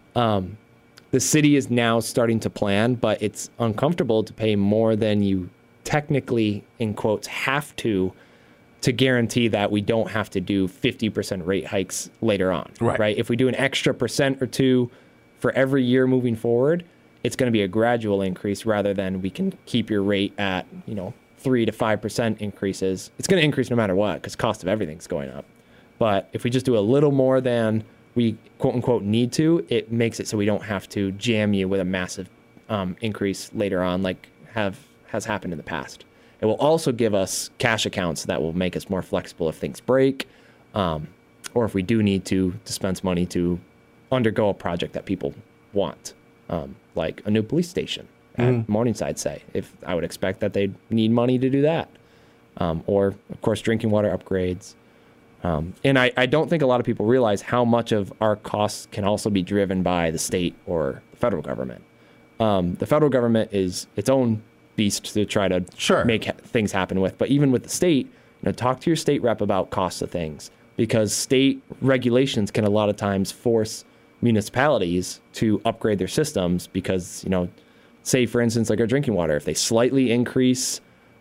The city is now starting to plan, but it's uncomfortable to pay more than you technically, in quotes, have to guarantee that we don't have to do 50% rate hikes later on, right? If we do an extra % or two for every year moving forward, it's going to be a gradual increase rather than we can keep your rate at, 3 to 5% increases. It's going to increase no matter what because cost of everything's going up. But if we just do a little more than we quote unquote need to, it makes it so we don't have to jam you with a massive increase later on like has happened in the past. It will also give us cash accounts that will make us more flexible if things break, or if we do need to dispense money to undergo a project that people want, like a new police station at Morningside, say. If I would expect that they'd need money to do that, or of course drinking water upgrades. And I don't think a lot of people realize how much of our costs can also be driven by the state or the federal government. The federal government is its own beast to try to make things happen with. But even with the state, talk to your state rep about costs of things because state regulations can a lot of times force municipalities to upgrade their systems because, say, for instance, like our drinking water, if they slightly increase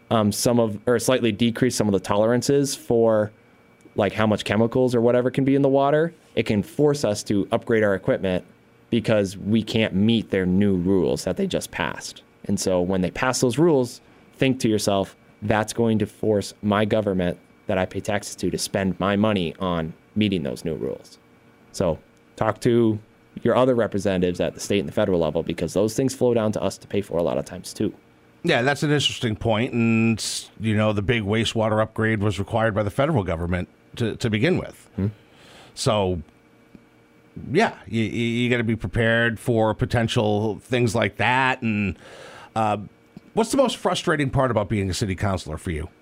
slightly decrease some of the tolerances for like how much chemicals or whatever can be in the water, it can force us to upgrade our equipment because we can't meet their new rules that they just passed. And so when they pass those rules, think to yourself, that's going to force my government that I pay taxes to spend my money on meeting those new rules. So talk to your other representatives at the state and the federal level because those things flow down to us to pay for a lot of times too. Yeah, that's an interesting point. And, the big wastewater upgrade was required by the federal government to begin with. So, yeah, you got to be prepared for potential things like that. And what's the most frustrating part about being a city councilor for you?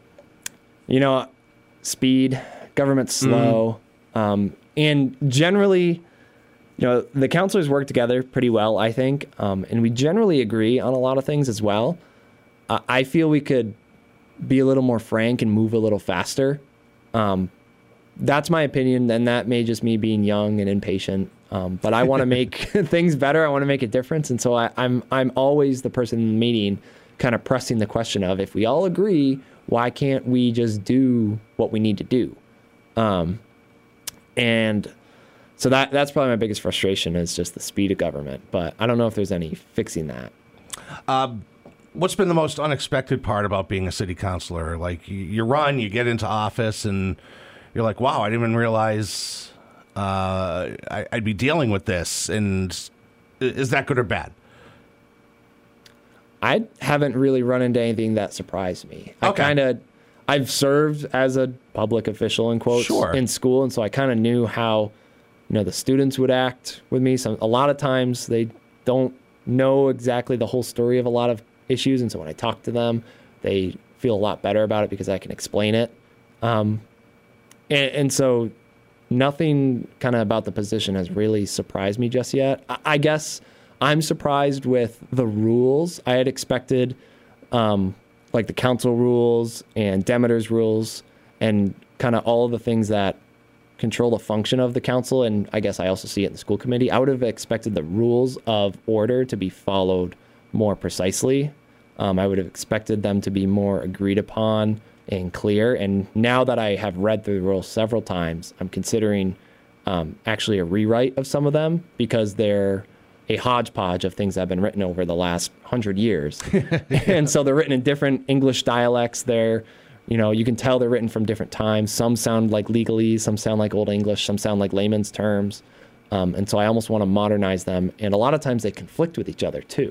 Speed, government's slow. And generally, the councilors work together pretty well, I think. And we generally agree on a lot of things as well. I feel we could be a little more frank and move a little faster. That's my opinion, and that may just me being young and impatient. But I want to make things better. I want to make a difference, and so I'm always the person in the meeting, kind of pressing the question of if we all agree, why can't we just do what we need to do? And so that's probably my biggest frustration is just the speed of government. But I don't know if there's any fixing that. What's been the most unexpected part about being a city councilor? Like you run, you get into office, and you're like, wow, I didn't even realize I'd be dealing with this. And is that good or bad? I haven't really run into anything that surprised me. Okay. I've served as a public official in quotes in school. And so I kind of knew how, the students would act with me. A lot of times they don't know exactly the whole story of a lot of issues. And so when I talk to them, they feel a lot better about it because I can explain it. And so nothing kind of about the position has really surprised me just yet. I guess I'm surprised with the rules. I had expected like the council rules and Demeter's rules and kind of all of the things that control the function of the council. And I guess I also see it in the school committee. I would have expected the rules of order to be followed more precisely. I would have expected them to be more agreed upon and clear. And now that I have read through the rules several times, I'm considering actually a rewrite of some of them because they're a hodgepodge of things that have been written over the last 100 years. And so they're written in different English dialects. You can tell they're written from different times. Some sound like legalese, some sound like Old English, some sound like layman's terms. And so I almost want to modernize them. And a lot of times they conflict with each other too.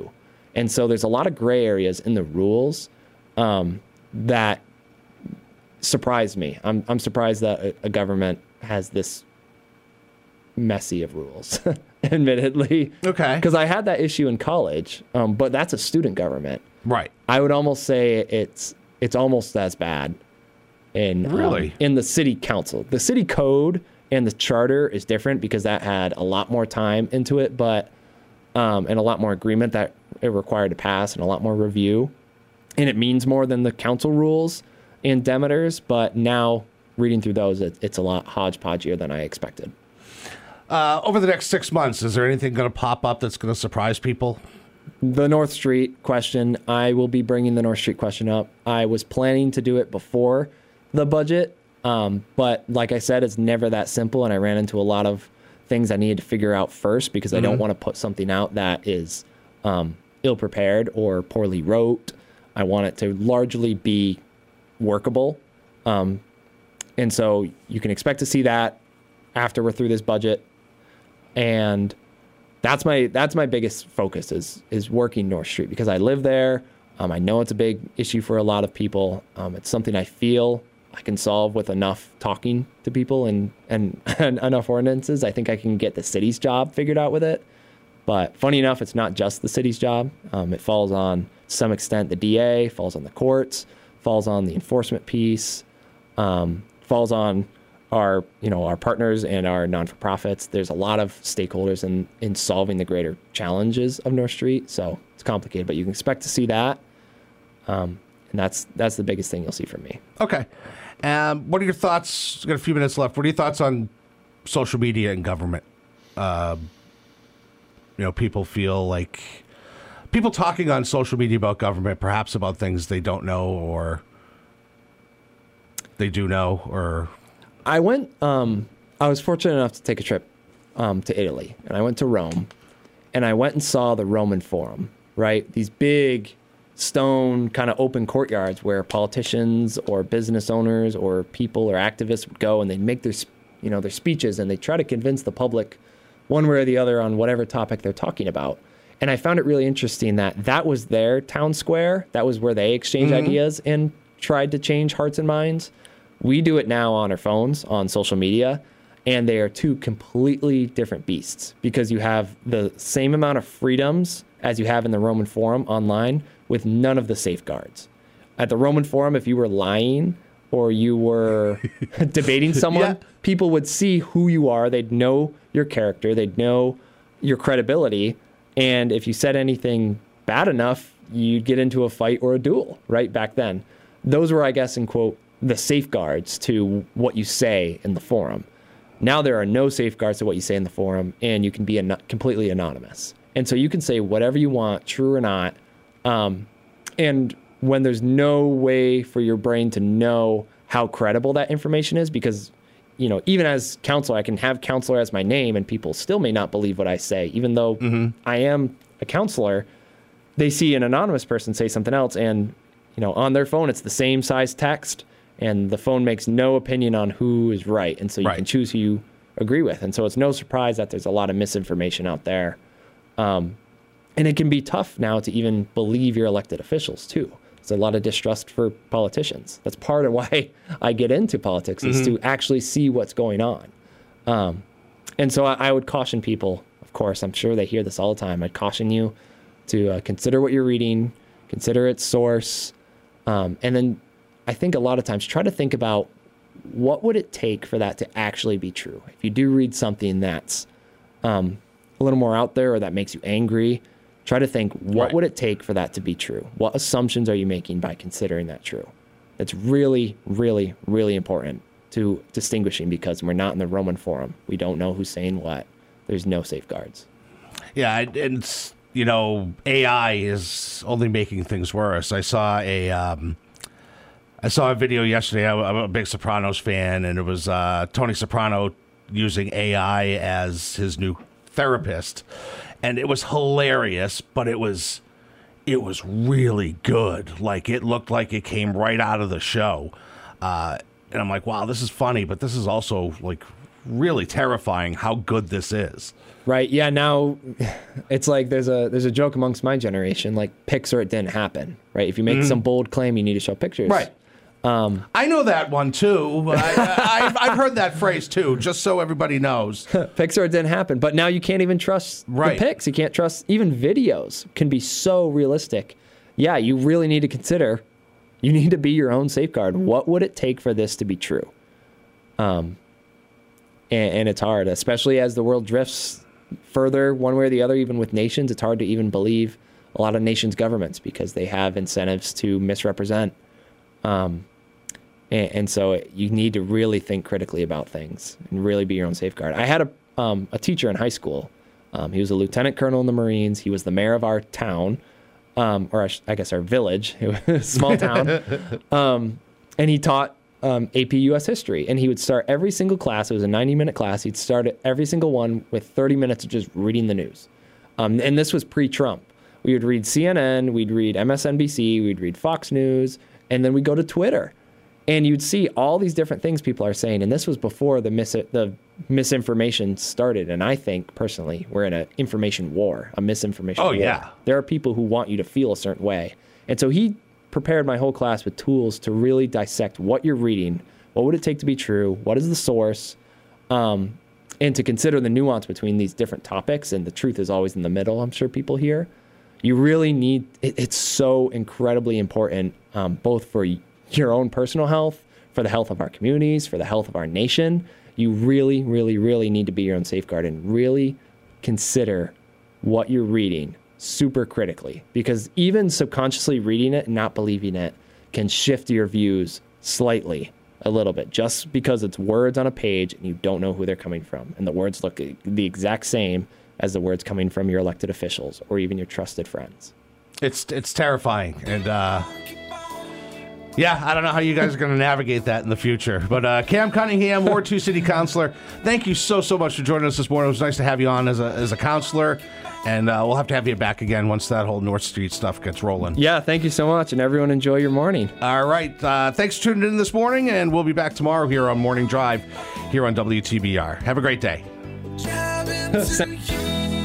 And so there's a lot of gray areas in the rules that surprised me. I'm surprised that a government has this messy of rules, admittedly. Okay. Because I had that issue in college, but that's a student government. Right. I would almost say it's almost as bad in the city council. The city code and the charter is different because that had a lot more time into it, but and a lot more agreement that it required to pass and a lot more review. And it means more than the council rules in Demeter's, but now reading through those, it's a lot hodgepodgeier than I expected. Over the next 6 months, is there anything going to pop up that's going to surprise people? The North Street question, I will be bringing the North Street question up. I was planning to do it before the budget, but like I said, it's never that simple, and I ran into a lot of things I needed to figure out first because I don't want to put something out that is ill-prepared or poorly wrote. I want it to largely be workable, and so you can expect to see that after we're through this budget, and that's my biggest focus is working North Street because I live there. I know it's a big issue for a lot of people. It's something I feel I can solve with enough talking to people and enough ordinances. I think I can get the city's job figured out with it. But funny enough, it's not just the city's job. It falls on, to some extent, the DA, falls on the courts, falls on the enforcement piece, falls on our partners and our non-for-profits. There's a lot of stakeholders in solving the greater challenges of North Street. So it's complicated, but you can expect to see that. And that's the biggest thing you'll see from me. Okay. What are your thoughts? We've got a few minutes left. What are your thoughts on social media and government? People feel like people talking on social media about government, perhaps about things they don't know or they do know, or... I was fortunate enough to take a trip to Italy, and I went to Rome, and I went and saw the Roman Forum, right? These big stone kind of open courtyards where politicians or business owners or people or activists would go and they'd make their speeches and they try to convince the public one way or the other on whatever topic they're talking about. And I found it really interesting that was their town square. That was where they exchanged ideas and tried to change hearts and minds. We do it now on our phones, on social media, and they are two completely different beasts because you have the same amount of freedoms as you have in the Roman Forum online with none of the safeguards. At the Roman Forum, if you were lying or you were debating someone, people would see who you are. They'd know your character. They'd know your credibility. And if you said anything bad enough, you'd get into a fight or a duel, right, back then. Those were, I guess, in quote, the safeguards to what you say in the forum. Now there are no safeguards to what you say in the forum, and you can be completely anonymous. And so you can say whatever you want, true or not. And when there's no way for your brain to know how credible that information is, because, even as counselor, I can have counselor as my name, and people still may not believe what I say, even though I am a counselor. They see an anonymous person say something else, and, on their phone, it's the same size text. And the phone makes no opinion on who is right. And so you can choose who you agree with. And so it's no surprise that there's a lot of misinformation out there. And it can be tough now to even believe your elected officials, too. There's a lot of distrust for politicians. That's part of why I get into politics, is to actually see what's going on. And so I would caution people, of course, I'm sure they hear this all the time. I'd caution you to consider what you're reading, consider its source, and then I think a lot of times try to think about what would it take for that to actually be true. If you do read something that's a little more out there or that makes you angry, try to think, what would it take for that to be true? What assumptions are you making by considering that true? It's really, really, really important to distinguishing because we're not in the Roman Forum. We don't know who's saying what. There's no safeguards. Yeah, and AI is only making things worse. I saw a video yesterday. I'm a big Sopranos fan, and it was Tony Soprano using AI as his new therapist, and it was hilarious. But it was really good. Like, it looked like it came right out of the show, and I'm like, wow, this is funny, but this is also like really terrifying how good this is. Right. Yeah. Now it's like there's a joke amongst my generation, like pics or it didn't happen. Right. If you make some bold claim, you need to show pictures. Right. I know that one too. I've heard that phrase too, just so everybody knows. Pics or it didn't happen. But now you can't even trust the pics. You can't trust even videos can be so realistic. Yeah, you really need to consider, you need to be your own safeguard. What would it take for this to be true? And it's hard, especially as the world drifts further one way or the other, even with nations. It's hard to even believe a lot of nations' governments because they have incentives to misrepresent. And so you need to really think critically about things and really be your own safeguard. I had a teacher in high school. He was a lieutenant colonel in the Marines. He was the mayor of our town, or I guess our village, small town. And he taught AP U.S. history. And he would start every single class. It was a 90-minute class. He'd start every single one with 30 minutes of just reading the news. And this was pre-Trump. We would read CNN, we'd read MSNBC, we'd read Fox News, and then we'd go to Twitter. And you'd see all these different things people are saying. And this was before the misinformation started. And I think, personally, we're in an information war, a misinformation war. Yeah. There are people who want you to feel a certain way. And so he prepared my whole class with tools to really dissect what you're reading, what would it take to be true, what is the source, and to consider the nuance between these different topics. And the truth is always in the middle, I'm sure people hear. You really need, it's so incredibly important, both for your own personal health, for the health of our communities, for the health of our nation. You really, really, really need to be your own safeguard and really consider what you're reading super critically, because even subconsciously reading it and not believing it can shift your views slightly, a little bit, just because it's words on a page and you don't know who they're coming from. And the words look the exact same as the words coming from your elected officials or even your trusted friends. It's terrifying. And, yeah, I don't know how you guys are going to navigate that in the future. But Cam Cunningham, Ward 2 City Councilor, thank you so much for joining us this morning. It was nice to have you on as a counselor. And we'll have to have you back again once that whole North Street stuff gets rolling. Yeah, thank you so much. And everyone enjoy your morning. All right. Thanks for tuning in this morning. And we'll be back tomorrow here on Morning Drive here on WTBR. Have a great day.